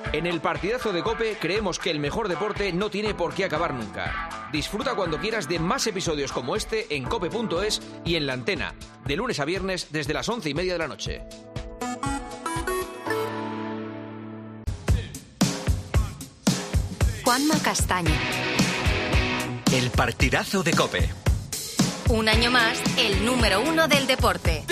En el partidazo de COPE creemos que el mejor deporte no tiene por qué acabar nunca. Disfruta cuando quieras de más episodios como este en cope.es y en La Antena, de lunes a viernes desde las 11:30 de la noche. Juanma Castaño. El partidazo de COPE. Un año más, el número 1 del deporte.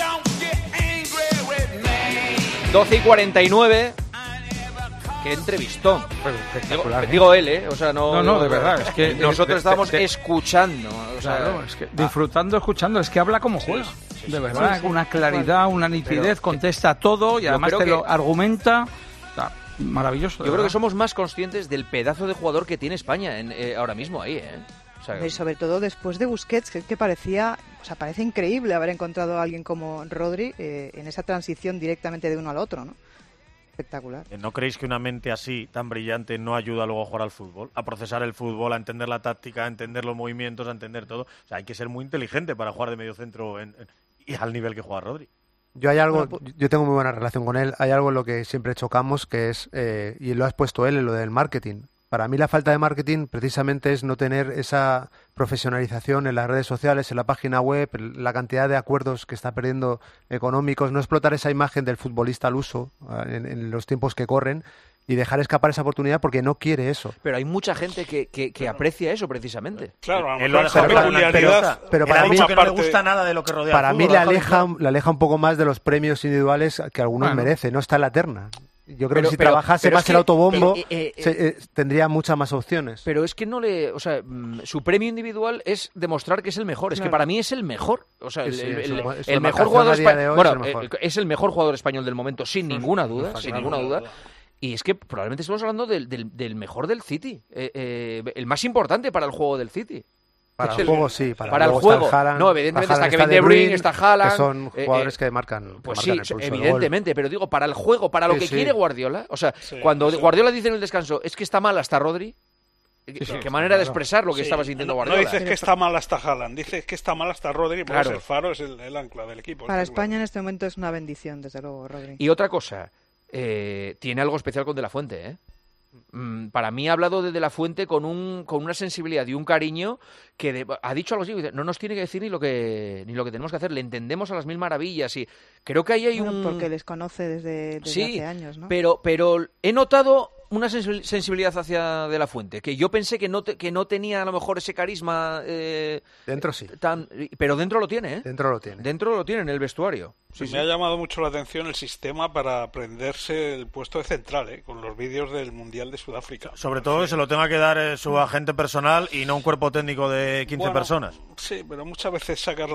12:49. Qué entrevistón. Digo él, O sea, No, de verdad. Es que nosotros estábamos escuchando. O sea, claro, es que disfrutando, escuchando. Es que habla como juega. Sí, de verdad, con una claridad, una nitidez, contesta todo y además te lo argumenta. Maravilloso. Yo creo que somos más conscientes del pedazo de jugador que tiene España ahora mismo ahí, O sea, y sobre todo después de Busquets, que parecía, parece increíble haber encontrado a alguien como Rodri en esa transición directamente de uno al otro, ¿no? Espectacular. ¿No creéis que una mente así, tan brillante, no ayuda luego a jugar al fútbol? A procesar el fútbol, a entender la táctica, a entender los movimientos, a entender todo. O sea, hay que ser muy inteligente para jugar de medio centro y al nivel que juega Rodri. Yo tengo muy buena relación con él. Hay algo en lo que siempre chocamos, que es, y lo has puesto él, en lo del marketing. Para mí la falta de marketing precisamente es no tener esa profesionalización en las redes sociales, en la página web, la cantidad de acuerdos que está perdiendo económicos, no explotar esa imagen del futbolista al uso en los tiempos que corren y dejar escapar esa oportunidad porque no quiere eso. Pero hay mucha gente que aprecia eso precisamente. Claro, pero para mí que no le gusta nada de lo que rodea. Para mí le aleja un poco más de los premios individuales que algunos merece, no está en la terna. Yo creo que si trabajase más el autobombo tendría muchas más opciones. Pero es que su premio individual es demostrar que es el mejor. Es que para mí es el mejor. O sea, el mejor jugador español. Bueno, es el mejor jugador español del momento, sin ninguna duda. Y es que probablemente estamos hablando del mejor del City. El más importante para el juego del City. Para el juego sí, para el juego. Haaland, no, evidentemente está Kevin De Bruyne, está Haaland. Que son jugadores que marcan. Pues que marcan sí, el pulso evidentemente, pero digo, para el juego, para lo que quiere Guardiola. O sea, cuando Guardiola dice en el descanso, es que está mal hasta Rodri. Qué manera de expresar lo que estaba sintiendo Guardiola. No dices que está mal hasta Haaland, dices que está mal hasta Rodri, porque es el faro, es el ancla del equipo. Para España en este momento es una bendición, desde luego, Rodri. Y otra cosa, tiene algo especial con De La Fuente, Para mí ha hablado de La Fuente con una sensibilidad y un cariño que ha dicho algo así, no nos tiene que decir ni lo que tenemos que hacer, le entendemos a las mil maravillas y creo que ahí hay porque les conoce desde hace años, ¿no? Pero he notado una sensibilidad hacia De La Fuente, que yo pensé que no tenía a lo mejor ese carisma. Dentro sí. Pero dentro lo tiene, Dentro lo tiene. Dentro lo tiene en el vestuario. Me ha llamado mucho la atención el sistema para aprenderse el puesto de central, con los vídeos del Mundial de Sudáfrica. Sobre todo que se lo tenga que dar su agente personal y no un cuerpo técnico de 15 personas. Sí, pero muchas veces sacas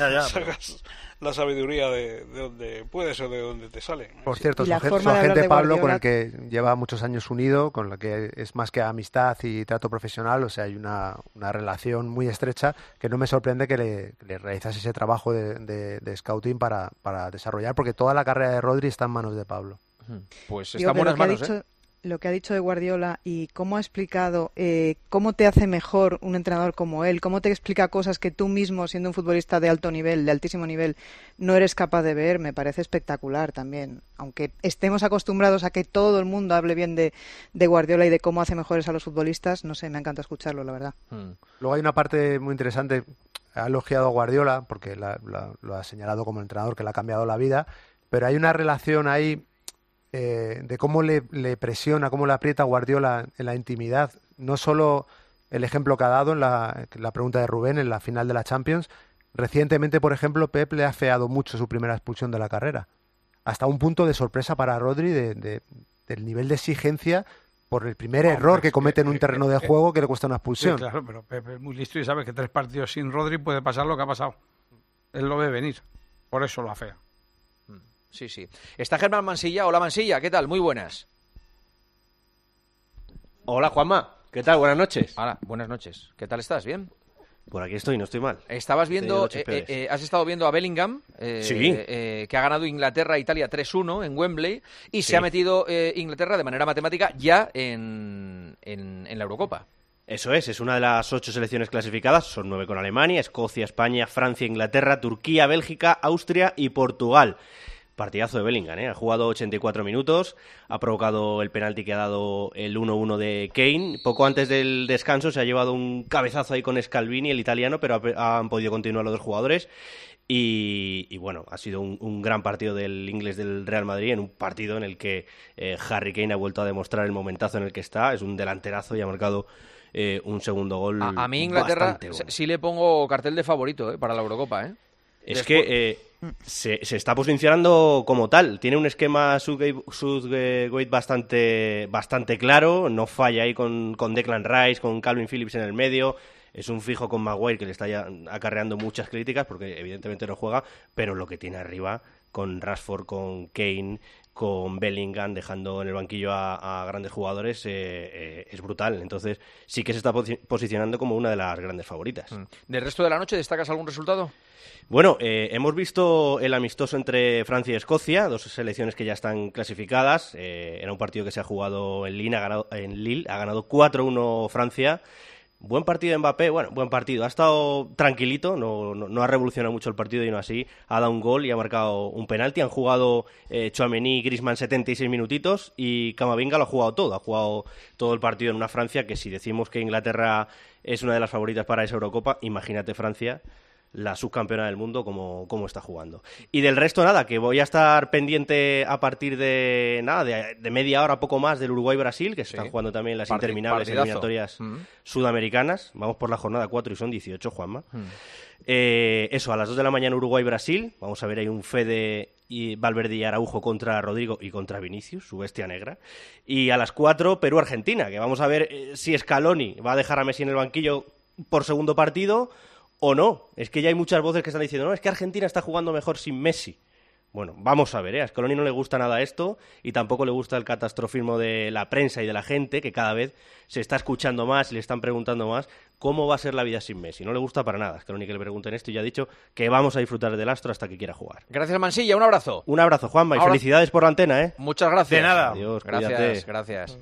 la sabiduría de donde puedes o de donde te sale. Por cierto, su agente Pablo, con el que lleva muchos años unido, con el que es más que amistad y trato profesional, o sea, hay una relación muy estrecha que no me sorprende que le realizase ese trabajo de scouting para desarrollar, porque toda la carrera de Rodri está en manos de Pablo. Pues está en buenas manos, Lo que ha dicho de Guardiola y cómo ha explicado cómo te hace mejor un entrenador como él, cómo te explica cosas que tú mismo, siendo un futbolista de alto nivel, de altísimo nivel, no eres capaz de ver, me parece espectacular también. Aunque estemos acostumbrados a que todo el mundo hable bien de Guardiola y de cómo hace mejores a los futbolistas, no sé, me encanta escucharlo, la verdad. Luego hay una parte muy interesante, ha elogiado a Guardiola, porque lo ha señalado como entrenador que le ha cambiado la vida, pero hay una relación ahí de cómo le presiona, cómo le aprieta Guardiola en la intimidad. No solo el ejemplo que ha dado en la pregunta de Rubén en la final de la Champions. Recientemente, por ejemplo, Pep le ha afeado mucho su primera expulsión de la carrera. Hasta un punto de sorpresa para Rodri del nivel de exigencia por el primer error que comete en un terreno de juego que le cuesta una expulsión. Sí, claro, pero Pep es muy listo y sabe que 3 partidos sin Rodri puede pasar lo que ha pasado. Él lo ve venir. Por eso lo afea. Sí. Está Germán Mansilla. Hola, Mansilla, ¿qué tal? Muy buenas. Hola, Juanma. ¿Qué tal? Buenas noches. Hola, buenas noches. ¿Qué tal estás? ¿Bien? Por aquí estoy, no estoy mal. Estabas viendo, has estado viendo a Bellingham, que ha ganado Inglaterra-Italia 3-1 en Wembley y se ha metido Inglaterra de manera matemática ya en la Eurocopa. Eso es una de las 8 selecciones clasificadas, son 9 con Alemania, Escocia, España, Francia, Inglaterra, Turquía, Bélgica, Austria y Portugal. Partidazo de Bellingham, ¿eh? Ha jugado 84 minutos, ha provocado el penalti que ha dado el 1-1 de Kane. Poco antes del descanso se ha llevado un cabezazo ahí con Scalvini, el italiano, pero han podido continuar los dos jugadores. Y bueno, ha sido un gran partido del inglés del Real Madrid, en un partido en el que Harry Kane ha vuelto a demostrar el momentazo en el que está. Es un delanterazo y ha marcado un segundo gol. A mí Inglaterra sí le pongo cartel de favorito para la Eurocopa. Es que se está posicionando como tal. Tiene un esquema Southgate bastante claro. No falla ahí con Declan Rice, con Calvin Phillips en el medio. Es un fijo con Maguire que le está ya acarreando muchas críticas porque evidentemente no juega, pero lo que tiene arriba con Rashford, con Kane, con Bellingham, dejando en el banquillo a grandes jugadores, es brutal. Entonces sí que se está posicionando como una de las grandes favoritas. ¿Del resto de la noche destacas algún resultado? Bueno, hemos visto el amistoso entre Francia y Escocia, dos selecciones que ya están clasificadas. Era un partido que se ha jugado en Lille, ha ganado 4-1 Francia. Buen partido de Mbappé, buen partido. Ha estado tranquilito, no ha revolucionado mucho el partido y no así. Ha dado un gol y ha marcado un penalti. Han jugado Tchouaméni y Griezmann 76 minutitos y Camavinga lo ha jugado todo. Ha jugado todo el partido en una Francia que si decimos que Inglaterra es una de las favoritas para esa Eurocopa, imagínate Francia, la subcampeona del mundo, cómo está jugando. Y del resto nada, que voy a estar pendiente a partir de media hora, poco más, del Uruguay-Brasil, que se están jugando también las interminables eliminatorias sudamericanas. Vamos por la jornada 4 y son 18, Juanma. Eso, a las 2 de la mañana Uruguay-Brasil. Vamos a ver ahí un Fede y Valverde y Araujo contra Rodrigo y contra Vinicius, su bestia negra. Y a las 4 Perú-Argentina, que vamos a ver si Scaloni va a dejar a Messi en el banquillo por segundo partido o no. Es que ya hay muchas voces que están diciendo, no, es que Argentina está jugando mejor sin Messi. Bueno, vamos a ver, a Scaloni no le gusta nada esto y tampoco le gusta el catastrofismo de la prensa y de la gente, que cada vez se está escuchando más y le están preguntando más cómo va a ser la vida sin Messi. No le gusta para nada a Scaloni que le pregunten esto y ya ha dicho que vamos a disfrutar del astro hasta que quiera jugar. Gracias, Mansilla, un abrazo. Un abrazo, Juanma, y felicidades por la antena, ¿eh? Muchas gracias. De nada. Adiós, gracias.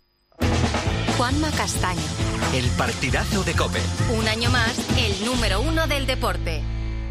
Juanma Castaño. El partidazo de COPE. Un año más, el número 1 del deporte.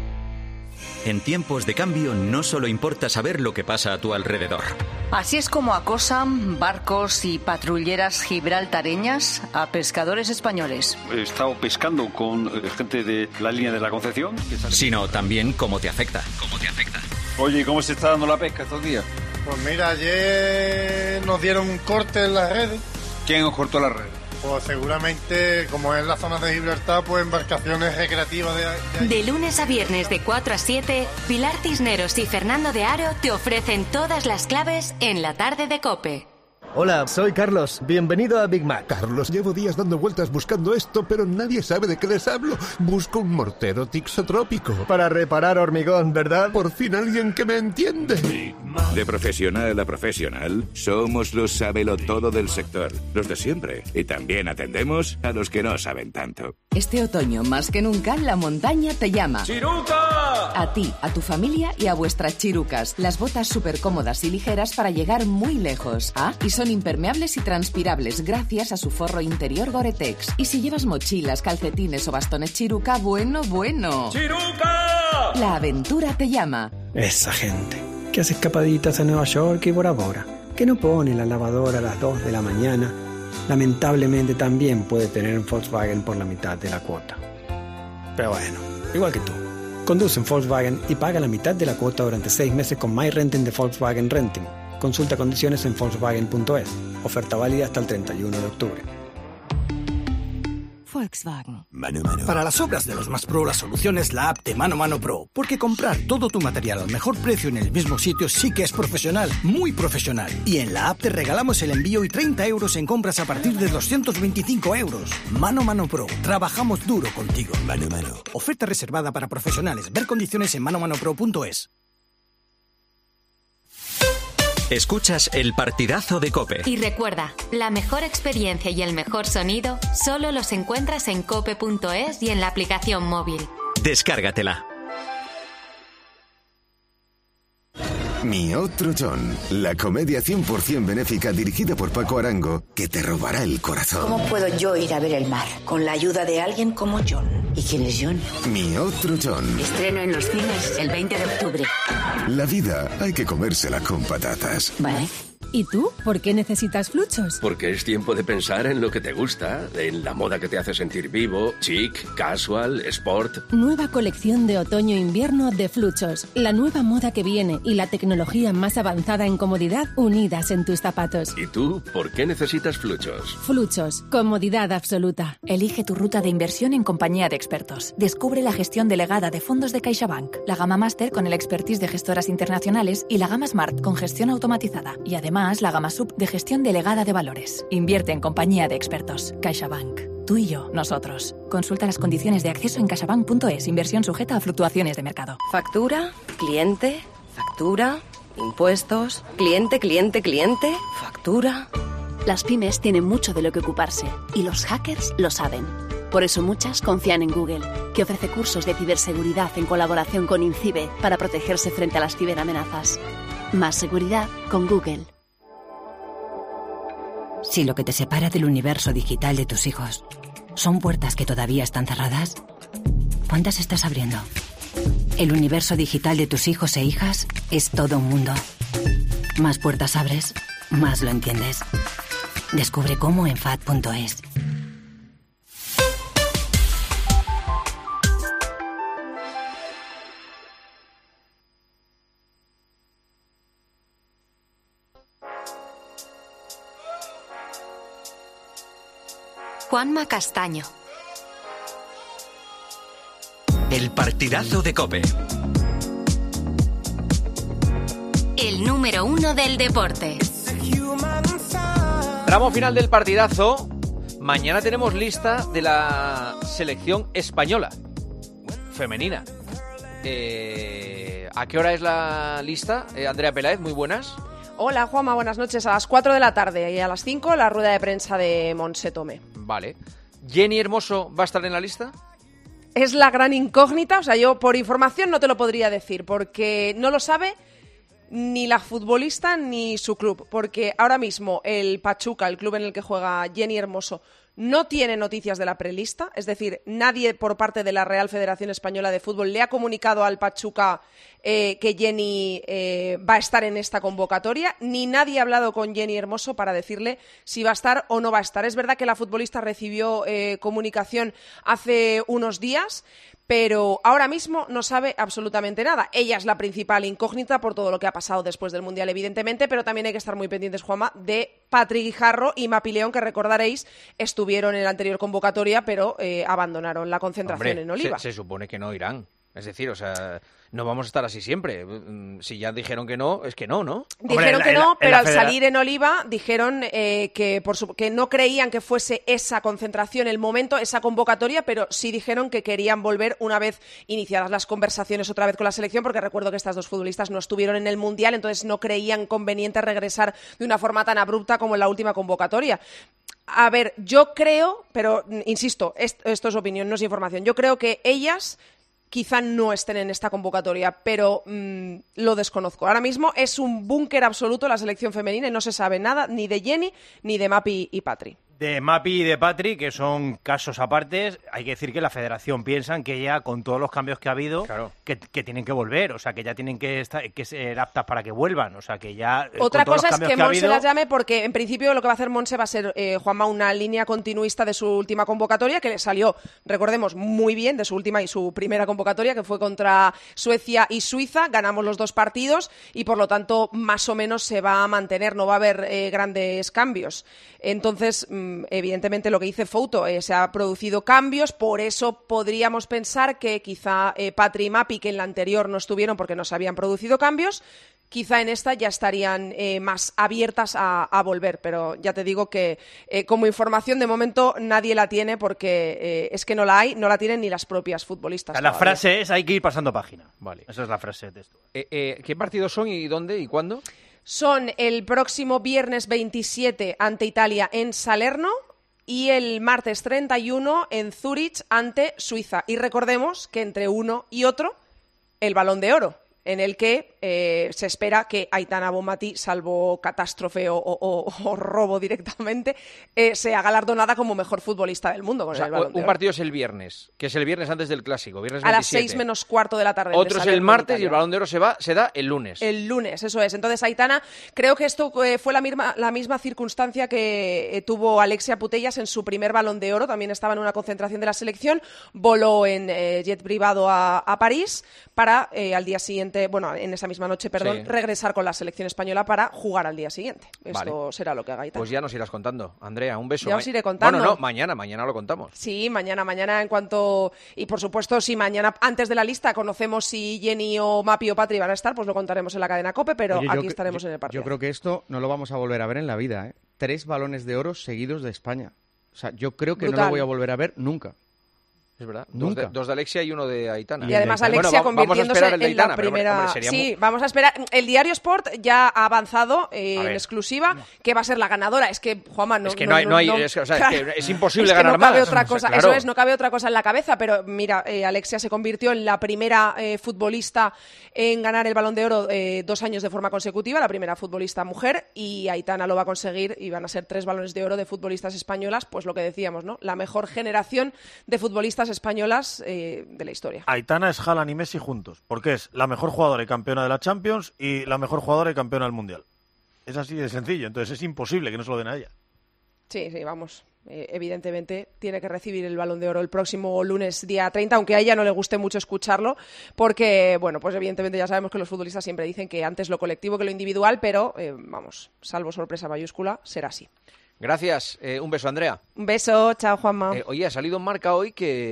En tiempos de cambio no solo importa saber lo que pasa a tu alrededor. Así es como acosan barcos y patrulleras gibraltareñas a pescadores españoles. He estado pescando con gente de la línea de la Concepción. Sino también cómo te afecta. Oye, ¿cómo se está dando la pesca estos días? Pues mira, ayer nos dieron un corte en las redes. ¿Quién os cortó la red? Pues seguramente, como es la zona de Gibraltar, pues embarcaciones recreativas de lunes a viernes de 4 a 7, Pilar Cisneros y Fernando de Aro te ofrecen todas las claves en la tarde de COPE. Hola, soy Carlos. Bienvenido a Big Mac. Carlos, llevo días dando vueltas buscando esto, pero nadie sabe de qué les hablo. Busco un mortero tixotrópico. Para reparar hormigón, ¿verdad? Por fin alguien que me entiende. De profesional a profesional, somos los sabelotodo del sector, los de siempre. Y también atendemos a los que no saben tanto. Este otoño, más que nunca, la montaña te llama. ¡Chiruca! A ti, a tu familia y a vuestras chirucas. Las botas súper cómodas y ligeras para llegar muy lejos. Y son impermeables y transpirables gracias a su forro interior Gore-Tex. Y si llevas mochilas, calcetines o bastones Chiruca, bueno. ¡Chiruca! La aventura te llama. Esa gente que hace escapaditas a Nueva York y Bora Bora, que no pone la lavadora a las 2 de la mañana, lamentablemente también puede tener un Volkswagen por la mitad de la cuota. Pero bueno, igual que tú. Conduce un Volkswagen y paga la mitad de la cuota durante 6 meses con MyRenting de Volkswagen Renting. Consulta condiciones en Volkswagen.es. Oferta válida hasta el 31 de octubre. Volkswagen. Mano. Para las obras de los más pro, la solución es la app de Mano Pro. Porque comprar todo tu material al mejor precio en el mismo sitio sí que es profesional, muy profesional. Y en la app te regalamos el envío y 30 euros en compras a partir de 225 euros. Mano Pro. Trabajamos duro contigo. Mano. Oferta reservada para profesionales. Ver condiciones en manomano.pro.es. Escuchas el partidazo de COPE. Y recuerda, la mejor experiencia y el mejor sonido solo los encuentras en cope.es y en la aplicación móvil. Descárgatela. Mi otro John, la comedia 100% benéfica dirigida por Paco Arango, que te robará el corazón. ¿Cómo puedo yo ir a ver el mar? Con la ayuda de alguien como John. ¿Y quién es John? Mi otro John. Estreno en los cines el 20 de octubre. La vida hay que comérsela con patatas. Vale. ¿Y tú? ¿Por qué necesitas Fluchos? Porque es tiempo de pensar en lo que te gusta, en la moda que te hace sentir vivo, chic, casual, sport. Nueva colección de otoño-invierno de Fluchos. La nueva moda que viene y la tecnología más avanzada en comodidad unidas en tus zapatos. ¿Y tú? ¿Por qué necesitas Fluchos? Fluchos. Comodidad absoluta. Elige tu ruta de inversión en compañía de expertos. Descubre la gestión delegada de fondos de CaixaBank, la gama Master con el expertise de gestoras internacionales y la gama Smart con gestión automatizada. Y además la gama Sub de gestión delegada de valores. Invierte en compañía de expertos. CaixaBank. Tú y yo, nosotros. Consulta las condiciones de acceso en caixabank.es. Inversión sujeta a fluctuaciones de mercado. Factura, cliente, factura, impuestos, cliente, factura. Las pymes tienen mucho de lo que ocuparse y los hackers lo saben. Por eso muchas confían en Google, que ofrece cursos de ciberseguridad en colaboración con INCIBE para protegerse frente a las ciberamenazas. Más seguridad con Google. Si lo que te separa del universo digital de tus hijos son puertas que todavía están cerradas, ¿cuántas estás abriendo? El universo digital de tus hijos e hijas es todo un mundo. Más puertas abres, más lo entiendes. Descubre cómo en FAD.es. Juanma Castaño. El partidazo de COPE. El número 1 del deporte. Tramo final del partidazo. Mañana tenemos lista de la selección española femenina. ¿A qué hora es la lista? Andrea Peláez, muy buenas. Hola Juanma, buenas noches. A las 4 de la tarde y a las 5 la rueda de prensa de Montse Tomé. Vale. ¿Jenny Hermoso va a estar en la lista? Es la gran incógnita, o sea, yo por información no te lo podría decir, porque no lo sabe ni la futbolista ni su club, porque ahora mismo el Pachuca, el club en el que juega Jenny Hermoso, no tiene noticias de la prelista, es decir, nadie por parte de la Real Federación Española de Fútbol le ha comunicado al Pachuca que Jenny va a estar en esta convocatoria, ni nadie ha hablado con Jenny Hermoso para decirle si va a estar o no va a estar. Es verdad que la futbolista recibió comunicación hace unos días, pero ahora mismo no sabe absolutamente nada. Ella es la principal incógnita por todo lo que ha pasado después del Mundial, evidentemente, pero también hay que estar muy pendientes, Juanma, de Patri Guijarro y Mapi León, que recordaréis estuvieron en la anterior convocatoria, pero abandonaron la concentración. Hombre, en Oliva. Se supone que no irán. Es decir, o sea, no vamos a estar así siempre. Si ya dijeron que no, es que no, ¿no? Dijeron que no, pero al salir en Oliva dijeron que no creían que fuese esa concentración el momento, esa convocatoria, pero sí dijeron que querían volver una vez iniciadas las conversaciones otra vez con la selección, porque recuerdo que estas dos futbolistas no estuvieron en el Mundial, entonces no creían conveniente regresar de una forma tan abrupta como en la última convocatoria. A ver, yo creo, pero insisto, esto es opinión, no es información, yo creo que ellas quizá no estén en esta convocatoria, pero lo desconozco. Ahora mismo es un búnker absoluto la selección femenina y no se sabe nada ni de Jenny ni de Mapi y Patri. De Mapi y de Patri, que son casos apartes, hay que decir que la federación piensa que ya con todos los cambios que ha habido, claro, que tienen que volver, o sea, que ya tienen que ser aptas para que vuelvan, o sea, que ya... Otra cosa es que Monse las llame, porque en principio lo que va a hacer Monse va a ser, Juanma, una línea continuista de su última convocatoria, que le salió, recordemos, muy bien, de su última y su primera convocatoria, que fue contra Suecia y Suiza, ganamos los dos partidos y por lo tanto más o menos se va a mantener, no va a haber grandes cambios. Entonces, evidentemente lo que dice Fouto, se ha producido cambios, por eso podríamos pensar que quizá Patri y Mapi, que en la anterior no estuvieron porque no se habían producido cambios, quizá en esta ya estarían más abiertas a volver, pero ya te digo que como información de momento nadie la tiene porque es que no la tienen ni las propias futbolistas. La frase es: hay que ir pasando página. Vale. Esa es la frase de esto. ¿Qué partidos son y dónde y cuándo? Son el próximo viernes 27 ante Italia en Salerno y el martes 31 en Zúrich ante Suiza. Y recordemos que entre uno y otro, el Balón de Oro. en el que se espera que Aitana Bonmatí, salvo catástrofe o robo directamente, sea galardonada como mejor futbolista del mundo con el Balón de Oro. Un partido es el viernes, que es el viernes antes del Clásico, viernes 27. A las 6 menos cuarto de la tarde. Otro es el martes y el Balón de Oro se da el lunes. El lunes, eso es. Entonces, Aitana, creo que esto fue la misma circunstancia que tuvo Alexia Putellas en su primer Balón de Oro. También estaba en una concentración de la selección, voló en jet privado a París para al día siguiente, en esa misma noche, regresar con la selección española para jugar al día siguiente. Esto será lo que haga Aitana. Pues ya nos irás contando. Andrea, un beso. Ya os iré contando. Bueno, no, mañana lo contamos. Sí, mañana en cuanto... Y por supuesto, si mañana antes de la lista conocemos si Jenny o Mapi o Patri van a estar, pues lo contaremos en la cadena COPE, pero aquí estaremos en el partido. Yo creo que esto no lo vamos a volver a ver en la vida, ¿eh? 3 balones de oro seguidos de España. O sea, yo creo que no lo voy a volver a ver nunca. Es verdad. Nunca. Dos de Alexia y uno de Aitana. Y además Alexia convirtiéndose en la primera... vamos a esperar. El Diario Sport ya ha avanzado en exclusiva que va a ser la ganadora. Es que, Juanma, es imposible ganar no cabe más. Otra cosa. Claro. Eso es, no cabe otra cosa en la cabeza. Pero mira, Alexia se convirtió en la primera futbolista en ganar el Balón de Oro 2 años de forma consecutiva, la primera futbolista mujer, y Aitana lo va a conseguir y van a ser 3 Balones de Oro de futbolistas españolas, pues lo que decíamos, ¿no? La mejor generación de futbolistas españolas de la historia. Aitana es Haaland y Messi juntos, porque es la mejor jugadora y campeona de la Champions y la mejor jugadora y campeona del Mundial. Es así de sencillo, entonces es imposible que no se lo den a ella. Sí, vamos. Evidentemente tiene que recibir el Balón de Oro el próximo lunes día 30, aunque a ella no le guste mucho escucharlo, porque, pues evidentemente ya sabemos que los futbolistas siempre dicen que antes lo colectivo que lo individual, pero, salvo sorpresa mayúscula, será así. Gracias. Un beso, Andrea. Un beso. Chao, Juanma. Oye, ha salido en Marca hoy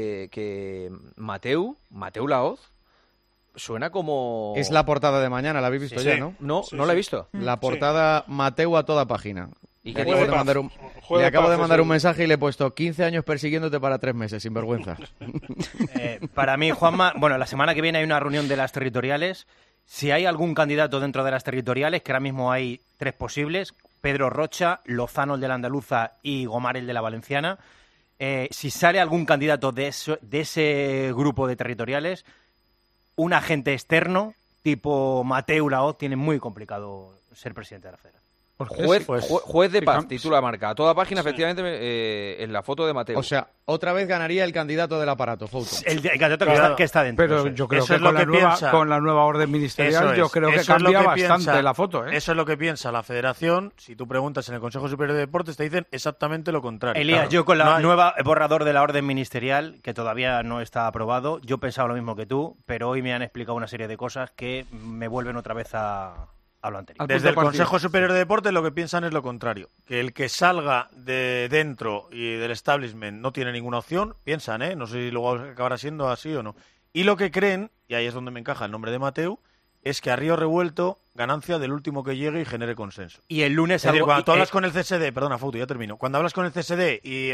que Mateu Laoz suena como... Es la portada de mañana, la habéis visto ya, ¿no? No la he visto. La portada Mateu a toda página. ¿Y le acabo de mandar un mensaje y le he puesto 15 años persiguiéndote para 3 meses, sin vergüenza. Para mí, Juanma, la semana que viene hay una reunión de las territoriales. Si hay algún candidato dentro de las territoriales, que ahora mismo hay 3 posibles, Pedro Rocha, Lozano, el de la Andaluza, y Gomar, el de la Valenciana. Si sale algún candidato de ese grupo de territoriales, un agente externo, tipo Mateu Laoz, tiene muy complicado ser presidente de la Federación. Juez de paz, titula Marca. A toda página, efectivamente, en la foto de Mateu. O sea, otra vez ganaría el candidato de del aparato, Fouto. El candidato que está dentro. Pero yo creo que con la nueva orden ministerial, yo creo que cambia bastante la foto. Eso es lo que piensa la Federación. Si tú preguntas en el Consejo Superior de Deportes, te dicen exactamente lo contrario. Elías, yo con la nueva borrador de la orden ministerial, que todavía no está aprobado, yo pensaba lo mismo que tú, pero hoy me han explicado una serie de cosas que me vuelven otra vez a lo anterior. Desde el Consejo Superior de Deportes lo que piensan es lo contrario, que el que salga de dentro y del establishment no tiene ninguna opción, piensan, no sé si luego acabará siendo así o no. Y lo que creen, y ahí es donde me encaja el nombre de Mateu, es que a río revuelto, ganancia del último que llegue y genere consenso. Y el lunes... Es decir, cuando tú hablas con el CSD, perdona, Fouto, ya termino. Cuando hablas con el CSD y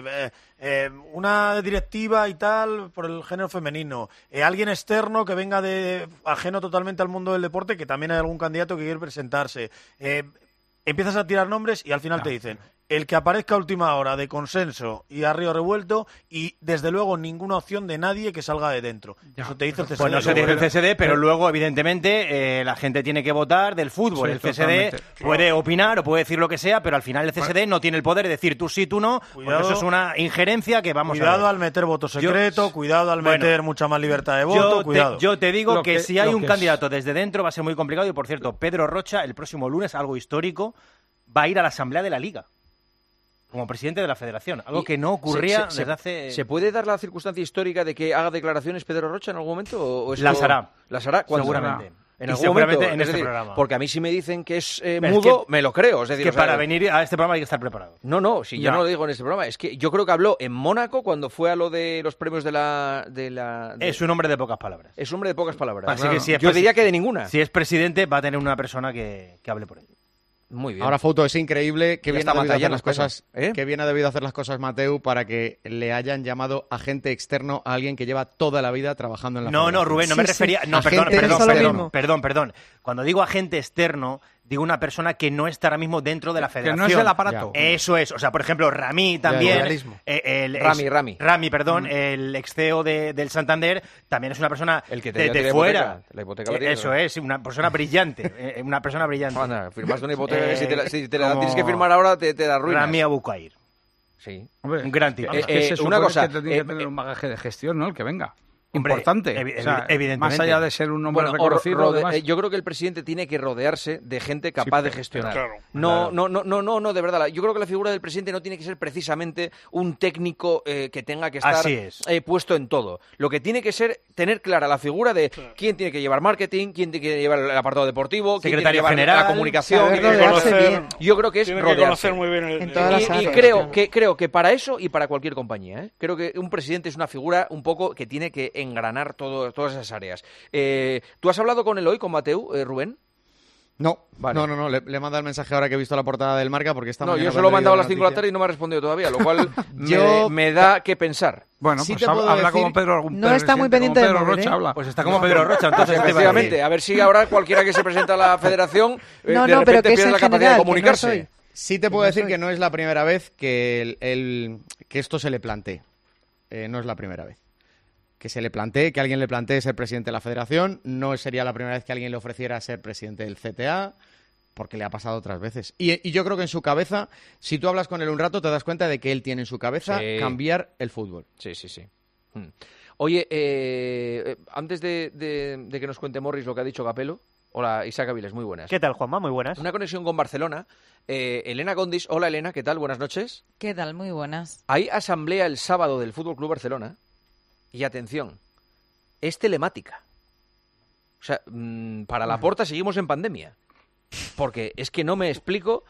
una directiva y tal por el género femenino, alguien externo que venga ajeno totalmente al mundo del deporte, que también hay algún candidato que quiere presentarse, empiezas a tirar nombres y al final te dicen el que aparezca a última hora de consenso y a río revuelto y desde luego ninguna opción de nadie que salga de dentro. Eso te dice el CSD. Pues no se dice el CSD, pero luego evidentemente la gente tiene que votar del fútbol. Sí, el CSD puede opinar o puede decir lo que sea, pero al final el CSD no tiene el poder de decir tú sí, tú no, porque eso es una injerencia que vamos a ver. Cuidado al meter voto secreto, cuidado al meter mucha más libertad de voto, cuidado. Yo te digo que si hay un candidato desde dentro va a ser muy complicado y, por cierto, Pedro Rocha el próximo lunes, algo histórico, va a ir a la Asamblea de la Liga como presidente de la Federación, algo que no ocurría desde hace... ¿Se puede dar la circunstancia histórica de que haga declaraciones Pedro Rocha en algún momento? ¿O las hará. ¿Las hará? Seguramente. En algún momento, en este programa. Porque a mí si me dicen que es mudo, me lo creo. Es decir, que para venir a este programa hay que estar preparado. No, si yo no lo digo en este programa. Es que yo creo que habló en Mónaco cuando fue a lo de los premios de la... Es un hombre de pocas palabras. Es un hombre de pocas palabras. Así que si yo diría que de ninguna. Si es presidente va a tener una persona que hable por él. Muy bien. Ahora, Fouto, es increíble que bien ha debido hacer las cosas, que bien ha debido hacer las cosas Mateu para que le hayan llamado agente externo a alguien que lleva toda la vida trabajando en la Federación. No, Rubén, no me refería... No, perdón. Cuando digo agente externo, Digo una persona que no está ahora mismo dentro de la federación. Que no es el aparato. Eso es. O sea, por ejemplo, Rami también. Rami, perdón, el ex CEO del Santander, también es una persona de fuera. La hipoteca la tiene, eso es, una persona brillante. Una persona brillante. Anda, firmaste una hipoteca que si te la tienes que firmar ahora te da ruinas. Rami Abukair. Sí. Hombre, un gran tipo. Una cosa, que tiene que tener un bagaje de gestión, ¿no? El que venga. Importante. Evidentemente. Más allá de ser un hombre reconocido. Yo creo que el presidente tiene que rodearse de gente capaz de gestionar. Claro. No, de verdad. Yo creo que la figura del presidente no tiene que ser precisamente un técnico que tenga que estar puesto en todo. Lo que tiene que ser tener clara la figura de quién tiene que llevar marketing, quién tiene que llevar el apartado deportivo, quién tiene que llevar la comunicación. Yo creo que es rodearse. Muy bien y creo que para eso y para cualquier compañía, creo que un presidente es una figura un poco que tiene que engranar todas esas áreas. ¿Tú has hablado con él hoy, con Mateu, Rubén? No, vale. No, le he mandado el mensaje ahora que he visto la portada del Marca porque está... No, yo se lo he mandado a las 5 de la tarde y no me ha respondido todavía, lo cual me da que pensar. Bueno, pues habla como Pedro. No está muy pendiente de Pedro Rocha, habla. Pues está como Pedro Rocha, entonces efectivamente. A ver si ahora cualquiera que se presenta a la federación de repente pero que pierde la capacidad de comunicarse. Sí te puedo decir que no es la primera vez que esto se le plantee. No es la primera vez. Que se le plantee, que alguien le plantee ser presidente de la federación. No sería la primera vez que alguien le ofreciera ser presidente del CTA, porque le ha pasado otras veces. Y yo creo que en su cabeza, si tú hablas con él un rato, te das cuenta de que él tiene en su cabeza cambiar el fútbol. Sí. Oye, antes de que nos cuente Morris lo que ha dicho Capello, hola, Isaac Aviles, muy buenas. ¿Qué tal, Juanma? Muy buenas. Una conexión con Barcelona. Elena Gondis, hola Elena, ¿qué tal? Buenas noches. ¿Qué tal? Muy buenas. Hay asamblea el sábado del Fútbol Club Barcelona. Y atención, es telemática. O sea, para Laporta seguimos en pandemia. Porque es que no me explico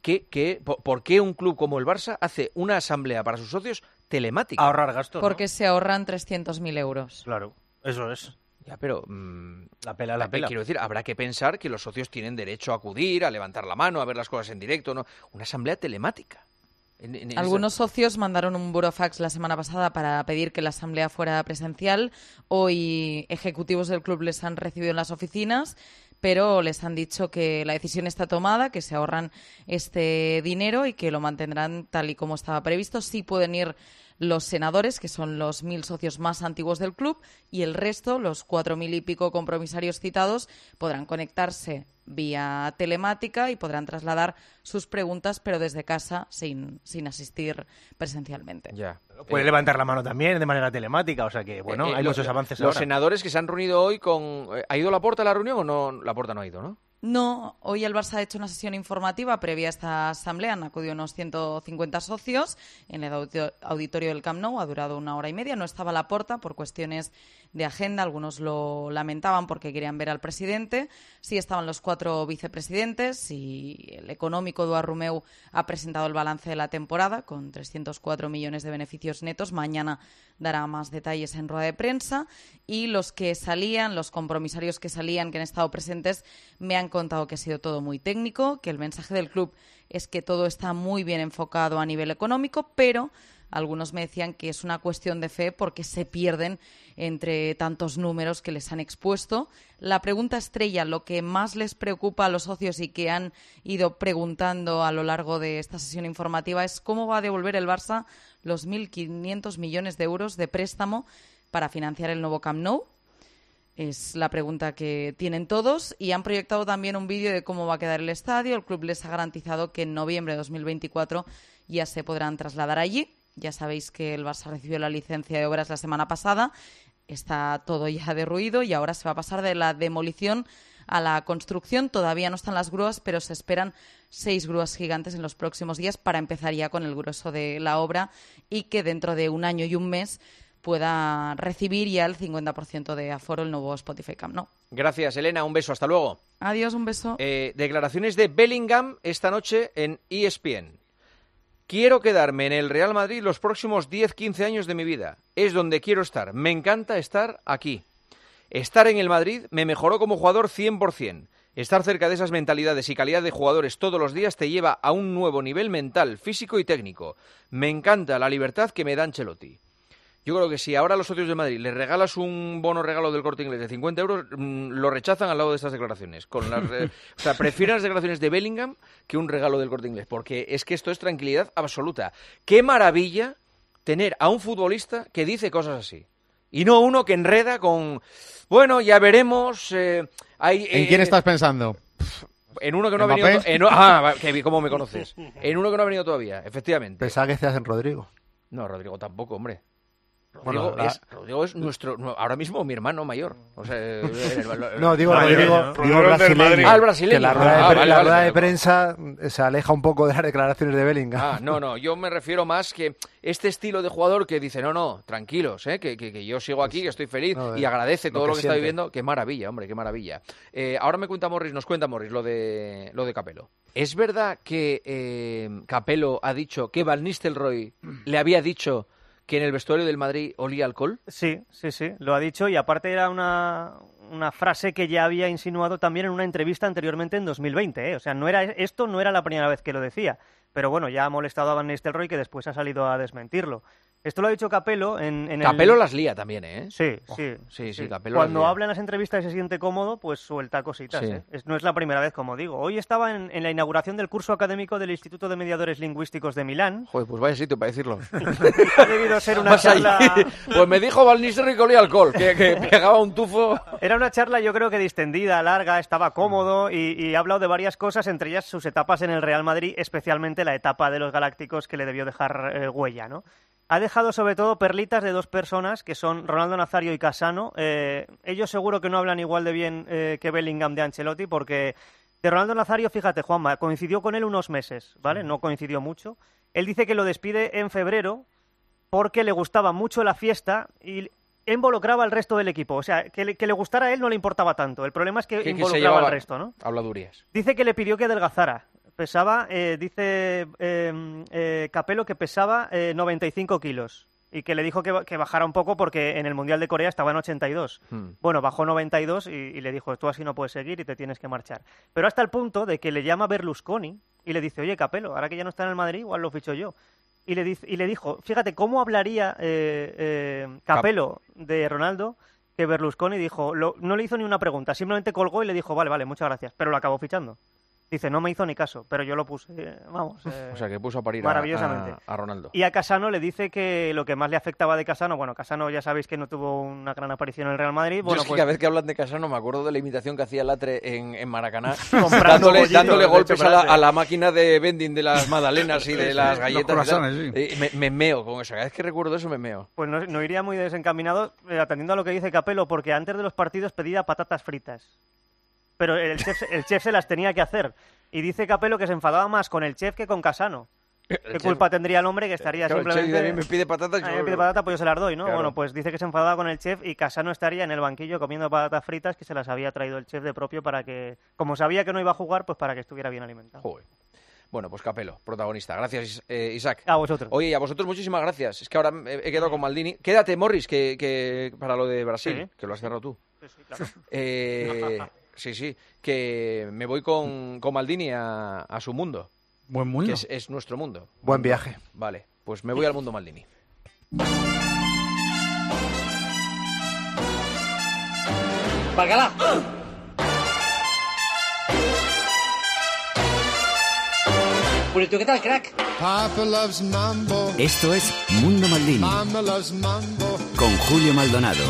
por qué un club como el Barça hace una asamblea para sus socios telemática. Ahorrar gastos, porque se ahorran 300.000 euros. Claro, eso es. Ya, pero la pela. Quiero decir, habrá que pensar que los socios tienen derecho a acudir, a levantar la mano, a ver las cosas en directo, ¿no? Una asamblea telemática. Algunos socios mandaron un burofax la semana pasada para pedir que la asamblea fuera presencial. Hoy ejecutivos del club les han recibido en las oficinas, pero les han dicho que la decisión está tomada, que se ahorran este dinero y que lo mantendrán tal y como estaba previsto. Sí pueden ir los senadores, que son los 1.000 socios más antiguos del club, y el resto, los 4.000 y pico compromisarios citados, podrán conectarse vía telemática y podrán trasladar sus preguntas, pero desde casa, sin asistir presencialmente. Ya. Puede levantar la mano también de manera telemática, o sea que, bueno, hay muchos avances ahora. Los senadores que se han reunido hoy con... ¿Ha ido Laporta a la reunión o no? Laporta no ha ido, ¿no? No, hoy el Barça ha hecho una sesión informativa previa a esta asamblea. Han acudido unos 150 socios en el auditorio del Camp Nou. Ha durado 1 hora y media. No estaba Laporta por cuestiones de agenda. Algunos lo lamentaban porque querían ver al presidente. Sí estaban los 4 vicepresidentes y el económico Eduard Romeu ha presentado el balance de la temporada con 304 millones de beneficios netos. Mañana dará más detalles en rueda de prensa. Y los que salían, los compromisarios que salían, que han estado presentes, me han contado que ha sido todo muy técnico, que el mensaje del club es que todo está muy bien enfocado a nivel económico, pero algunos me decían que es una cuestión de fe porque se pierden entre tantos números que les han expuesto. La pregunta estrella, lo que más les preocupa a los socios y que han ido preguntando a lo largo de esta sesión informativa es cómo va a devolver el Barça los 1.500 millones de euros de préstamo para financiar el nuevo Camp Nou. Es la pregunta que tienen todos y han proyectado también un vídeo de cómo va a quedar el estadio. El club les ha garantizado que en noviembre de 2024 ya se podrán trasladar allí. Ya sabéis que el Barça recibió la licencia de obras la semana pasada. Está todo ya derruido y ahora se va a pasar de la demolición a la construcción. Todavía no están las grúas, pero se esperan 6 grúas gigantes en los próximos días para empezar ya con el grueso de la obra y que dentro de 1 año y 1 mes pueda recibir ya el 50% de aforo el nuevo Spotify Camp Nou. Gracias, Elena. Un beso. Hasta luego. Adiós, un beso. Declaraciones de Bellingham esta noche en ESPN. Quiero quedarme en el Real Madrid los próximos 10-15 años de mi vida. Es donde quiero estar. Me encanta estar aquí. Estar en el Madrid me mejoró como jugador 100%. Estar cerca de esas mentalidades y calidad de jugadores todos los días te lleva a un nuevo nivel mental, físico y técnico. Me encanta la libertad que me da Ancelotti. Yo creo que si ahora a los socios de Madrid les regalas un bono regalo del Corte Inglés de 50 euros, lo rechazan al lado de estas declaraciones. O sea, prefieren las declaraciones de Bellingham que un regalo del Corte Inglés, porque es que esto es tranquilidad absoluta. ¡Qué maravilla tener a un futbolista que dice cosas así! Y no uno que enreda con... Bueno, ya veremos... ¿En quién estás pensando? En uno que no ha ¿Mbappé? venido... ¿Cómo me conoces? En uno que no ha venido todavía, efectivamente. Pensaba que decías en Rodrigo. No, Rodrigo tampoco, hombre. Rodrigo es nuestro, ahora mismo mi hermano mayor. O sea, no, digo Rodrigo brasileño. El brasileño. Que la rueda de prensa se aleja un poco de las declaraciones de Bellingham. No, yo me refiero más que este estilo de jugador que dice, no, tranquilos, que yo sigo aquí, que estoy feliz y agradece todo lo que está viviendo. Qué maravilla, hombre, qué maravilla. Ahora nos cuenta Morris lo de Capello. ¿Es verdad que Capello ha dicho que Van Nistelrooy le había dicho que en el vestuario del Madrid olía alcohol? Sí, lo ha dicho, y aparte era una frase que ya había insinuado también en una entrevista anteriormente en 2020, ¿eh? O sea, no era la primera vez que lo decía, pero bueno, ya ha molestado a Van Nistelrooy, que después ha salido a desmentirlo. Esto lo ha dicho Capello Capello las lía también, ¿eh? Sí. Capello cuando habla en las entrevistas y se siente cómodo, pues suelta cositas, ¿eh? No es la primera vez, como digo. Hoy estaba en la inauguración del curso académico del Instituto de Mediadores Lingüísticos de Milán. Joder, pues vaya sitio para decirlo. Ha debido ser una charla... Pues me dijo Van Nistelrooy que olía alcohol, que pegaba un tufo. Era una charla, yo creo que distendida, larga, estaba cómodo y ha hablado de varias cosas, entre ellas sus etapas en el Real Madrid, especialmente la etapa de los Galácticos, que le debió dejar huella, ¿no? Ha dejado sobre todo perlitas de dos personas, que son Ronaldo Nazario y Cassano. Ellos seguro que no hablan igual de bien que Bellingham de Ancelotti, porque de Ronaldo Nazario, fíjate, Juanma, coincidió con él unos meses, ¿vale? No coincidió mucho. Él dice que lo despide en febrero porque le gustaba mucho la fiesta y involucraba al resto del equipo. O sea, que le gustara a él no le importaba tanto. El problema es que involucraba al resto, ¿no? Habladurías. Dice que le pidió que adelgazara. Pesaba, dice Capello que pesaba 95 kilos y que le dijo que bajara un poco porque en el Mundial de Corea estaba en 82. Bueno, bajó 92 y le dijo, tú así no puedes seguir y te tienes que marchar. Pero hasta el punto de que le llama Berlusconi y le dice, oye, Capello, ahora que ya no está en el Madrid, igual lo ficho yo. Y le dijo, fíjate, ¿cómo hablaría Capello de Ronaldo? Que Berlusconi dijo, no le hizo ni una pregunta, simplemente colgó y le dijo, vale, muchas gracias, pero lo acabó fichando. Dice, no me hizo ni caso, pero yo lo puse, o sea, que puso a parir maravillosamente. A Ronaldo. Y a Cassano le dice que lo que más le afectaba de Cassano, bueno, Cassano ya sabéis que no tuvo una gran aparición en el Real Madrid. Bueno, yo es que cada vez que hablan de Cassano me acuerdo de la imitación que hacía Latre en Maracaná, dándole golpes a la máquina de vending de las magdalenas y de las galletas. Me meo con eso, cada vez que recuerdo eso me meo. Pues no iría muy desencaminado atendiendo a lo que dice Capello, porque antes de los partidos pedía patatas fritas. Pero el chef se las tenía que hacer. Y dice Capello que se enfadaba más con el chef que con Cassano. ¿Qué culpa tendría el hombre que estaría simplemente... El chef también me pide patatas. Me pide patatas, pues yo se las doy, ¿no? Claro. Bueno, pues dice que se enfadaba con el chef y Cassano estaría en el banquillo comiendo patatas fritas que se las había traído el chef de propio para que... Como sabía que no iba a jugar, pues para que estuviera bien alimentado. Joder. Bueno, pues Capello, protagonista. Gracias, Isaac. A vosotros. Oye, y a vosotros muchísimas gracias. Es que ahora he quedado con Maldini. Quédate, Morris, que para lo de Brasil, que lo has cerrado tú. Sí, claro. Sí, que me voy con Maldini a su mundo. Buen mundo. Que es nuestro mundo. Buen viaje. Vale, pues me voy al mundo Maldini. ¡Bacala! Purito, ¿qué tal, crack? Esto es Mundo Maldini con Julio Maldonado.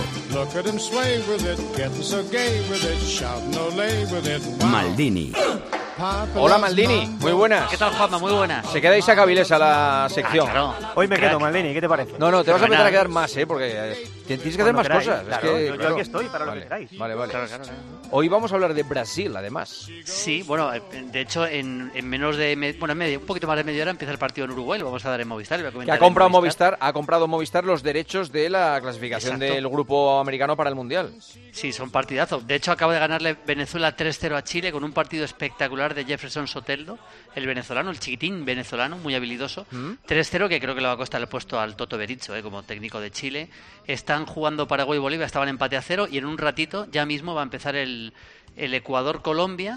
Maldini. Hola Maldini, muy buenas. ¿Qué tal, Juanma? Muy buenas. Se queda Isaac Avilés a la sección. Claro. Hoy me quedo, Maldini, ¿qué te parece? No, te vas a empezar a quedar más, porque tienes que hacer más cosas. Claro, es que, yo aquí estoy para lo que queráis. Vale. Claro. Hoy vamos a hablar de Brasil, además. Sí, bueno, de hecho, en menos de... un poquito más de media hora empieza el partido en Uruguay, lo vamos a dar en Movistar. Que ha comprado Movistar los derechos de la clasificación del grupo americano para el Mundial. Sí, son partidazos. De hecho, acaba de ganarle Venezuela 3-0 a Chile con un partido espectacular de Jefferson Soteldo, el venezolano, el chiquitín venezolano, muy habilidoso. 3-0, que creo que le va a costar el puesto al Toto Berizzo, como técnico de Chile. Están jugando Paraguay y Bolivia, estaban empate a 0 y en un ratito ya mismo va a empezar el Ecuador-Colombia.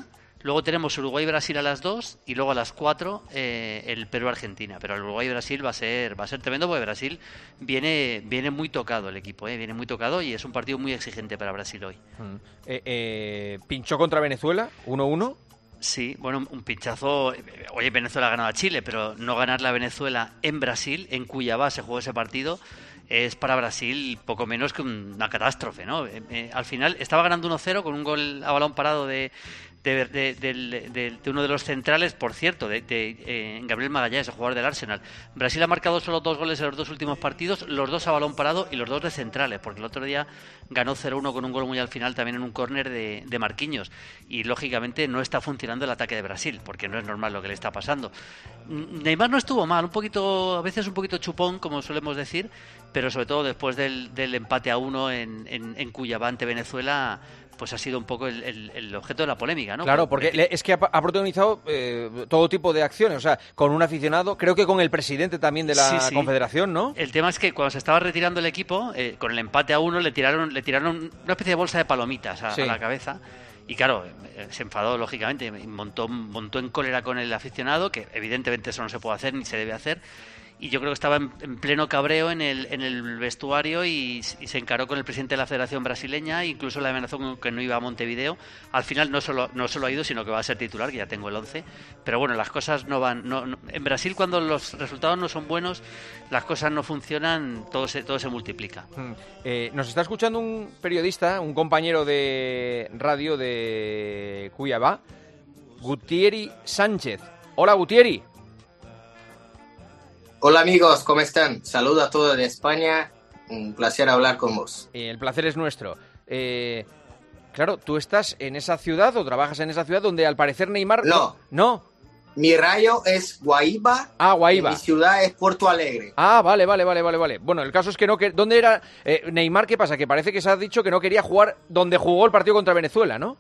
Luego tenemos Uruguay-Brasil a las 2 y luego a las 4 el Perú-Argentina. Pero el Uruguay-Brasil va a ser tremendo porque Brasil viene muy tocado el equipo, viene muy tocado y es un partido muy exigente para Brasil hoy. Pinchó contra Venezuela, 1-1. Sí, bueno, un pinchazo. Oye, Venezuela ha ganado a Chile, pero no ganarle a Venezuela en Brasil, en Cuiabá se jugó ese partido, es para Brasil poco menos que una catástrofe, ¿no? Al final estaba ganando 1-0 con un gol a balón parado de uno de los centrales, por cierto, de Gabriel Magallanes, el jugador del Arsenal. Brasil ha marcado solo 2 goles en los 2 últimos partidos, los 2 a balón parado y los 2 de centrales, porque el otro día ganó 0-1 con un gol muy al final también en un córner de Marquinhos. Y lógicamente no está funcionando el ataque de Brasil, porque no es normal lo que le está pasando. Neymar no estuvo mal, a veces un poquito chupón, como solemos decir, pero sobre todo después del empate a 1 en Cuiabá ante Venezuela, pues ha sido un poco el objeto de la polémica, ¿no? Claro, porque es que ha protagonizado todo tipo de acciones, o sea, con un aficionado, creo que con el presidente también de la Confederación, ¿no? El tema es que cuando se estaba retirando el equipo, con el empate a 1 le tiraron una especie de bolsa de palomitas a la cabeza. Y claro, se enfadó lógicamente, montó en cólera con el aficionado, que evidentemente eso no se puede hacer ni se debe hacer. Y yo creo que estaba en pleno cabreo en el vestuario y se encaró con el presidente de la Federación Brasileña, incluso le amenazó con que no iba a Montevideo. Al final no solo ha ido, sino que va a ser titular, que ya tengo el 11. Pero bueno, las cosas no van... En Brasil, cuando los resultados no son buenos, las cosas no funcionan, todo se multiplica. Nos está escuchando un periodista, un compañero de radio de Cuiabá, Gutieri Sánchez. Hola, Gutieri. Hola amigos, ¿cómo están? Saludos a todos de España, un placer hablar con vos. El placer es nuestro. Claro, tú estás en esa ciudad o trabajas en esa ciudad donde al parecer Neymar... No. Mi rayo es Guaíba. Guaíba. Y mi ciudad es Porto Alegre. Vale. Bueno, el caso es que no... ¿Dónde era Neymar? ¿Qué pasa? Que parece que se ha dicho que no quería jugar donde jugó el partido contra Venezuela, ¿no?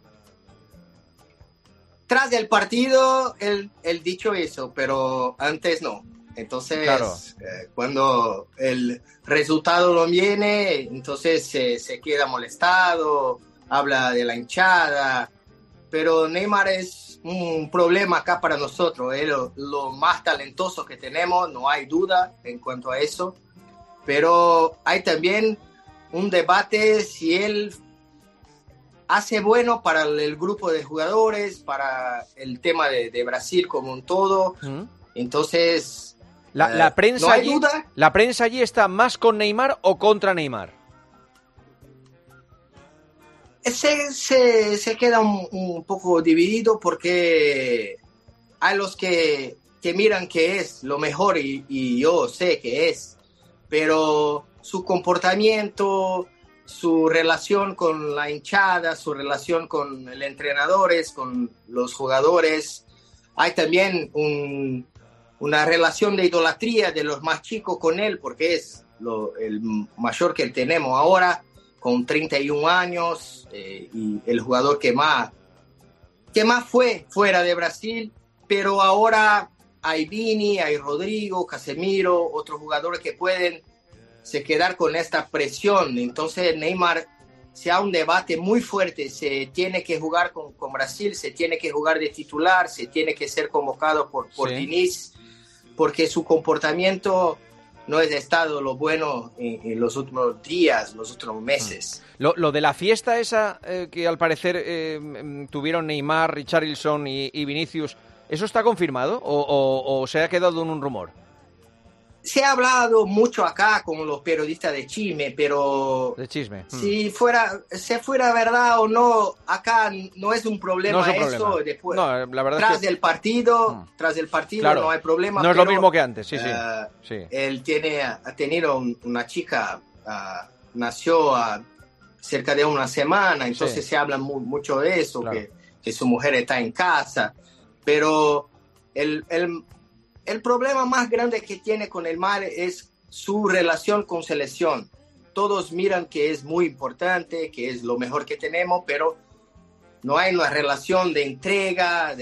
Tras el partido, él dicho eso, pero antes no. Entonces, claro. Cuando el resultado no viene, entonces se queda molestado, habla de la hinchada, pero Neymar es un problema acá para nosotros, es lo más talentoso que tenemos, no hay duda en cuanto a eso, pero hay también un debate si él hace bueno para el grupo de jugadores, para el tema de Brasil como un todo, entonces... La prensa ¿no hay allí, duda? ¿La prensa allí está más con Neymar o contra Neymar? Se queda un poco dividido porque hay los que miran que es lo mejor y yo sé que es, pero su comportamiento, su relación con la hinchada, su relación con los entrenadores, con los jugadores, hay también una relación de idolatría de los más chicos con él, porque es el mayor que tenemos ahora, con 31 años, y el jugador que más fue fuera de Brasil, pero ahora hay Vini, hay Rodrigo, Casemiro, otros jugadores que pueden se quedar con esta presión. Entonces Neymar, se ha un debate muy fuerte, se tiene que jugar con Brasil, se tiene que jugar de titular, se tiene que ser convocado por Diniz, porque su comportamiento no es estado lo bueno en los últimos días, los últimos meses. Lo de la fiesta esa que al parecer tuvieron Neymar, Richarlison y Vinicius, ¿eso está confirmado o se ha quedado en un rumor? Se ha hablado mucho acá con los periodistas de chisme, pero si fuera verdad o no, acá no es un problema eso. Después, no, la verdad tras es que... del partido claro, no hay problema. No es lo mismo que antes, sí. Él ha tenido una chica, nació cerca de una semana, entonces se habla mucho de eso, claro. que su mujer está en casa, pero el problema más grande que tiene con Neymar es su relación con selección. Todos miran que es muy importante, que es lo mejor que tenemos, pero no hay una relación de entrega,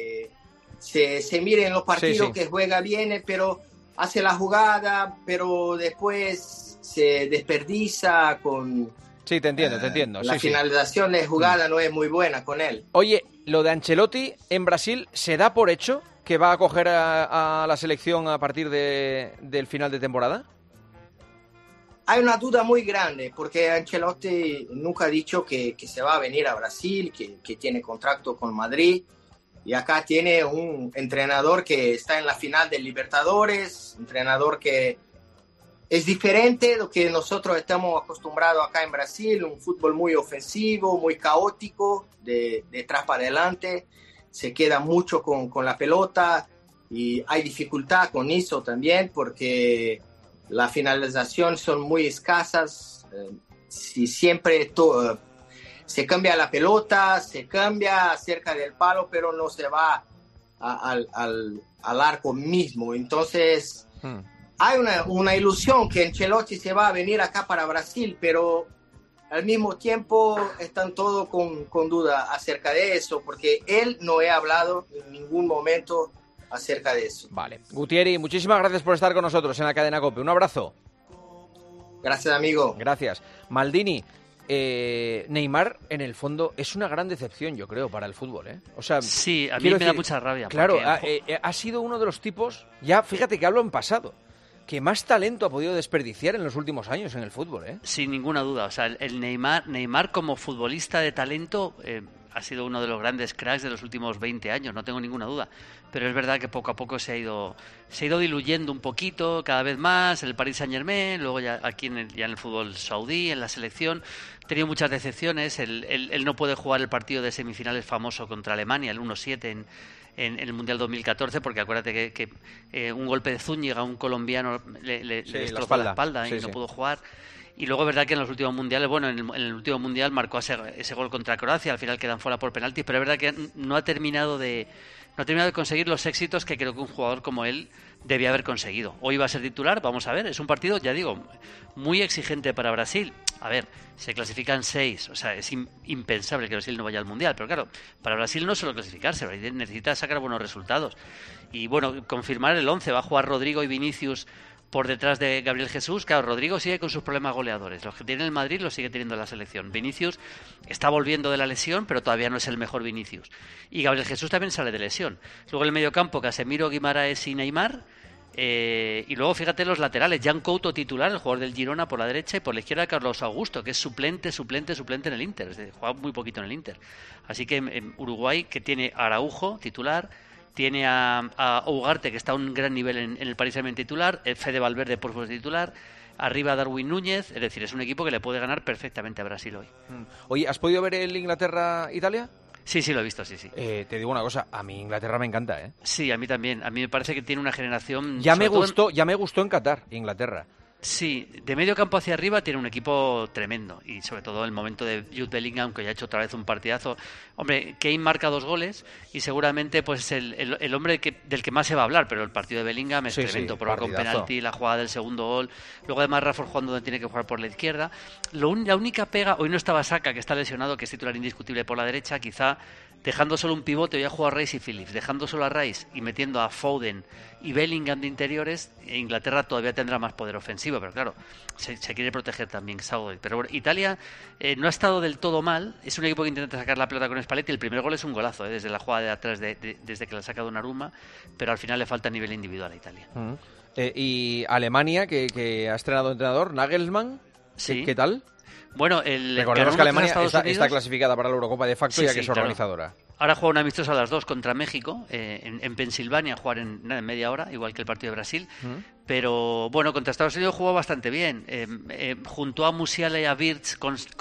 se mira en los partidos que juega bien, pero hace la jugada, pero después se desperdicia con... Sí, te entiendo. La finalización de jugada no es muy buena con él. Oye, Lo de Ancelotti en Brasil, ¿se da por hecho que va a coger a la selección a partir del final de temporada? Hay una duda muy grande porque Ancelotti nunca ha dicho que se va a venir a Brasil, que tiene contrato con Madrid, y acá tiene un entrenador que está en la final del Libertadores, entrenador que es diferente de lo que nosotros estamos acostumbrados acá en Brasil, un fútbol muy ofensivo, muy caótico, de atrás para adelante, se queda mucho con la pelota y hay dificultad con eso también porque las finalizaciones son muy escasas, si siempre se cambia la pelota, se cambia cerca del palo, pero no se va al arco mismo. Entonces, hay una ilusión que Ancelotti se va a venir acá para Brasil, pero al mismo tiempo están todos con duda acerca de eso, porque él no ha hablado en ningún momento acerca de eso. Vale. Gutiérrez, muchísimas gracias por estar con nosotros en la cadena COPE. Un abrazo. Gracias, amigo. Gracias. Maldini, Neymar, en el fondo, es una gran decepción, yo creo, para el fútbol, ¿eh? O sea, sí, a mí me da mucha rabia. Claro, ha sido uno de los tipos, ya fíjate que hablo en pasado, que más talento ha podido desperdiciar en los últimos años en el fútbol, ¿eh? Sin ninguna duda. O sea, el Neymar como futbolista de talento ha sido uno de los grandes cracks de los últimos 20 años, no tengo ninguna duda. Pero es verdad que poco a poco se ha ido diluyendo un poquito, cada vez más, en el Paris Saint-Germain, luego ya aquí en el fútbol saudí, en la selección. Ha tenido muchas decepciones. Él no puede jugar el partido de semifinales famoso contra Alemania, el 1-7 en el Mundial 2014, porque acuérdate que un golpe de Zúñiga, un colombiano, le destrozó la espalda y no pudo jugar. Y luego es verdad que en los últimos mundiales, bueno, en el último mundial marcó ese gol contra Croacia, al final quedan fuera por penaltis, pero es verdad que no ha terminado de conseguir los éxitos que creo que un jugador como él debía haber conseguido. Hoy va a ser titular, vamos a ver, es un partido, ya digo, muy exigente para Brasil. A ver, se clasifican 6, o sea, es impensable que Brasil no vaya al Mundial, pero claro, para Brasil no solo clasificarse, Brasil necesita sacar buenos resultados. Y bueno, confirmar el 11, va a jugar Rodrigo y Vinicius por detrás de Gabriel Jesús. Claro, Rodrigo sigue con sus problemas goleadores. Los que tiene el Madrid los sigue teniendo en la selección. Vinicius está volviendo de la lesión, pero todavía no es el mejor Vinicius. Y Gabriel Jesús también sale de lesión. Luego en el mediocampo, Casemiro, Guimaraes y Neymar. Y luego fíjate los laterales. Jan Couto titular, el jugador del Girona por la derecha, y por la izquierda Carlos Augusto, que es suplente en el Inter. Es decir, juega muy poquito en el Inter. Así que en Uruguay, que tiene a Araujo titular, tiene a Ugarte, que está a un gran nivel en el Paris Saint-Germain titular, Fede Valverde por supuesto titular, arriba Darwin Núñez, es decir, es un equipo que le puede ganar perfectamente a Brasil hoy. Oye, ¿has podido ver el Inglaterra-Italia? Sí, lo he visto, sí. Te digo una cosa, a mí Inglaterra me encanta, ¿eh? Sí, a mí también. A mí me parece que tiene una generación... Ya me gustó en Qatar, Inglaterra. Sí, de medio campo hacia arriba tiene un equipo tremendo y sobre todo el momento de Jude Bellingham, que ya ha hecho otra vez un partidazo. Hombre, Kane marca 2 goles y seguramente pues el hombre del que más se va a hablar, pero el partido de Bellingham es tremendo, provoca con penalti, la jugada del segundo gol, luego además Rashford jugando donde tiene que jugar por la izquierda. La única pega, hoy no estaba Saka, que está lesionado, que es titular indiscutible por la derecha, quizá dejando solo un pivote, hoy ha jugado a Rice y Phillips, dejando solo a Rice y metiendo a Foden y Bellingham de interiores, Inglaterra todavía tendrá más poder ofensivo, pero claro, se quiere proteger también Southgate. Pero bueno, Italia no ha estado del todo mal, es un equipo que intenta sacar la pelota con Spalletti, el primer gol es un golazo, desde la jugada de atrás, desde que la saca Donnarumma, pero al final le falta nivel individual a Italia. Y Alemania, que ha estrenado entrenador, Nagelsmann, sí. ¿Qué tal? Bueno, recordemos que Alemania está clasificada para la Eurocopa de facto, ya que es organizadora. Claro. Ahora juega un amistoso a las 2 contra México, en Pensilvania, jugar en media hora, igual que el partido de Brasil. Pero bueno, contra Estados Unidos jugó bastante bien. Juntó a Musiala y a Wirtz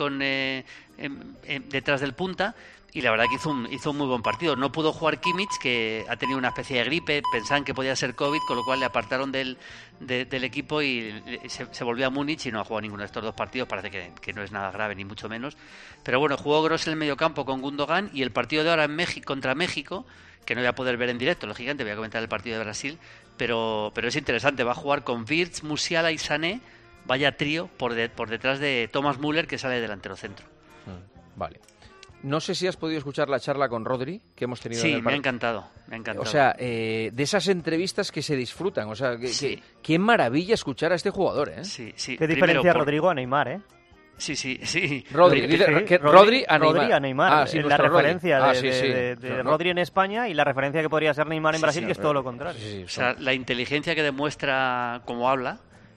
detrás del punta. Y la verdad que hizo un muy buen partido. No pudo jugar Kimmich, que ha tenido una especie de gripe, pensaban que podía ser COVID, con lo cual le apartaron del equipo y se volvió a Múnich y no ha jugado ninguno de estos 2 partidos. Parece que no es nada grave, ni mucho menos. Pero bueno, jugó Gross en el mediocampo con Gundogan, y el partido de ahora contra México, que no voy a poder ver en directo, lógicamente voy a comentar el partido de Brasil, pero es interesante. Va a jugar con Wirtz, Musiala y Sané, vaya trío por detrás de Thomas Müller, que sale delantero centro. Vale. No sé si has podido escuchar la charla con Rodri que hemos tenido. Sí, me ha encantado. O sea, de esas entrevistas que se disfrutan. O sea, qué maravilla escuchar a este jugador, ¿eh? Sí. Qué diferencia Rodrigo a Neymar, ¿eh? Sí. Rodri a Neymar. La referencia de Rodri. Rodri en España y la referencia que podría ser Neymar en Brasil, que es todo lo contrario. O sea, la inteligencia que demuestra como habla,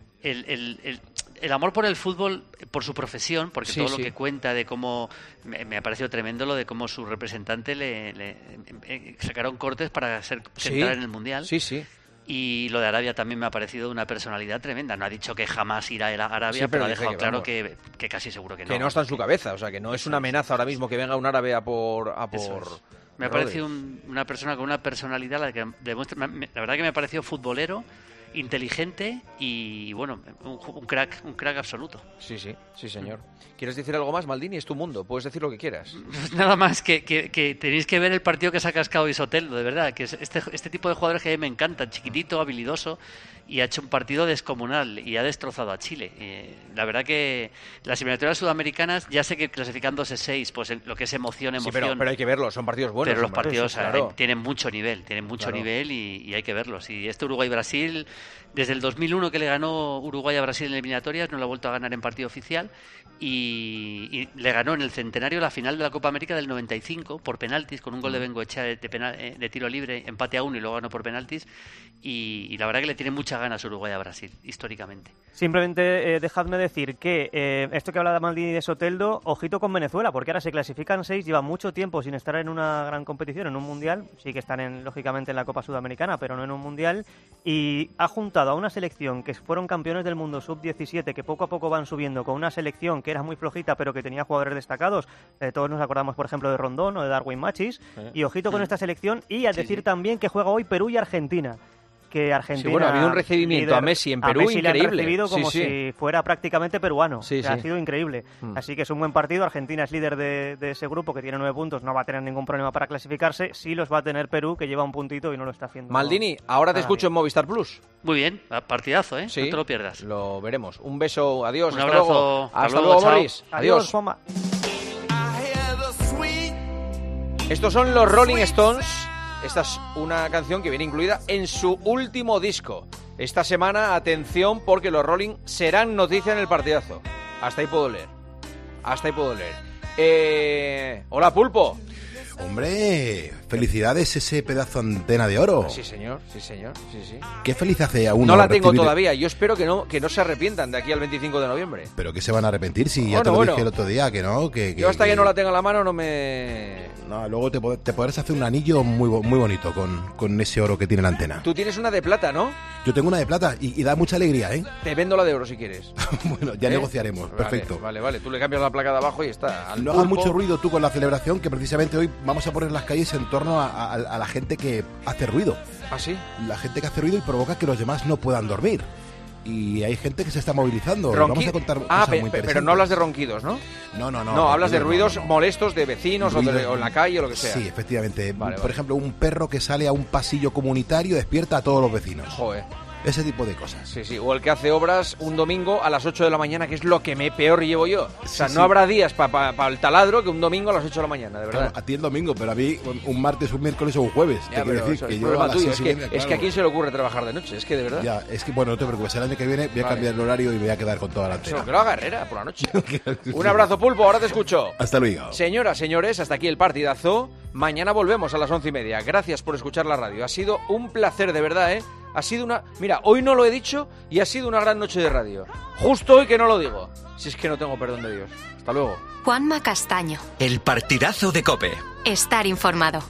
el amor por el fútbol, por su profesión, porque todo lo que cuenta de cómo... Me ha parecido tremendo lo de cómo su representante le sacaron cortes para entrar en el Mundial. Sí. Y lo de Arabia también me ha parecido una personalidad tremenda. No ha dicho que jamás irá a Arabia, pero ha dejado claro que casi seguro que no. Que no está en su cabeza, o sea, que no es una amenaza ahora mismo que venga un árabe a por Me ha parecido una persona con una personalidad la que demuestra... La verdad que me ha parecido futbolero, inteligente y, bueno, un crack absoluto. Sí, señor. ¿Quieres decir algo más, Maldini? Es tu mundo, puedes decir lo que quieras. Nada más que tenéis que ver el partido que se ha cascado Soteldo, de verdad, que es este tipo de jugadores que a mí me encantan, chiquitito, habilidoso, y ha hecho un partido descomunal y ha destrozado a Chile. La verdad que las eliminatorias sudamericanas, ya sé que clasificándose 6, pues lo que es emoción. Sí, pero hay que verlos, son partidos buenos. Pero los partidos claro. tienen mucho nivel, nivel y hay que verlos. Y este Uruguay-Brasil, desde el 2001 que le ganó Uruguay a Brasil en eliminatorias, no lo ha vuelto a ganar en partido oficial, y le ganó en el centenario la final de la Copa América del 95 por penaltis, con un gol de Bengoechea de tiro libre, empate a 1 y luego ganó por penaltis, y la verdad que le tiene muchas ganas Uruguay a Brasil, históricamente. Simplemente dejadme decir que esto que habla de Maldini de Soteldo, ojito con Venezuela, porque ahora se clasifican 6, llevan mucho tiempo sin estar en una gran competición, en un mundial, sí que están lógicamente en la Copa Sudamericana, pero no en un mundial, y ha juntado a una selección que fueron campeones del mundo sub-17, que poco a poco van subiendo, con una selección que era muy flojita pero que tenía jugadores destacados. Todos nos acordamos, por ejemplo, de Rondón o de Darwin Machis, y ojito con esta selección, y a decir también que juega hoy Perú y Argentina. Que Argentina, ha habido un recibimiento a Messi en Perú increíble. Le han recibido como si fuera prácticamente peruano. Ha sido increíble. Así que es un buen partido. Argentina es líder de ese grupo, que tiene 9 puntos. No va a tener ningún problema para clasificarse. Sí los va a tener Perú, que lleva un puntito y no lo está haciendo. Maldini, ahora te escucho en Movistar Plus. Muy bien, partidazo, ¿eh? Sí, no te lo pierdas. Lo veremos. Un beso, adiós. Un abrazo. Hasta luego, Boris. Adiós, Juanma. Estos son los Rolling Stones. Esta es una canción que viene incluida en su último disco. Esta semana, atención, porque los Rolling serán noticia en el partidazo. Hasta ahí puedo leer. Hola, Pulpo. Hombre, felicidades ese pedazo de antena de oro. Sí, señor. Qué feliz hace a uno. No la tengo todavía. Yo espero que no se arrepientan de aquí al 25 de noviembre. ¿Pero qué se van a arrepentir si ya te lo dije el otro día, que no? Yo hasta que no la tenga en la mano no me... No, luego te podrás hacer un anillo muy bonito con ese oro que tiene la antena. Tú tienes una de plata, ¿no? Yo tengo una de plata y da mucha alegría, ¿eh? Te vendo la de oro si quieres. Bueno, ya negociaremos. Perfecto. Vale. Tú le cambias la placa de abajo y está. No hagas mucho ruido tú con la celebración, que precisamente hoy vamos a poner las calles en torno a la gente que hace ruido. ¿Ah, sí? La gente que hace ruido y provoca que los demás no puedan dormir. Y hay gente que se está movilizando. Vamos a contar cosas muy interesantes. Pero no hablas de ronquidos, ¿no? No, hablas de ruidos molestos de vecinos o en la calle o lo que sea. Sí, efectivamente. Por ejemplo, un perro que sale a un pasillo comunitario despierta a todos los vecinos. Joder. Ese tipo de cosas. Sí. O el que hace obras un domingo a las 8 de la mañana, que es lo que peor llevo yo. O sea, no habrá días para el taladro que un domingo a las 8 de la mañana, de verdad. Claro, a ti el domingo, pero a mí un martes, un miércoles o un jueves. Ya, te quiero decir que yo a las 6 y media, es que a quién se le ocurre trabajar de noche, es que de verdad. Ya, es que bueno, no te preocupes, el año que viene voy a cambiar el horario y me voy a quedar con toda la antena. Que lo haga Herrera por la noche. Un abrazo, Pulpo, ahora te escucho. Hasta luego. Señoras, señores, hasta aquí el partidazo. Mañana volvemos a las 11:30. Gracias por escuchar la radio. Ha sido un placer, de verdad, ¿eh? Ha sido una... Mira, hoy no lo he dicho y ha sido una gran noche de radio. Justo hoy que no lo digo. Si es que no tengo perdón de Dios. Hasta luego. Juanma Castaño. El partidazo de COPE. Estar informado.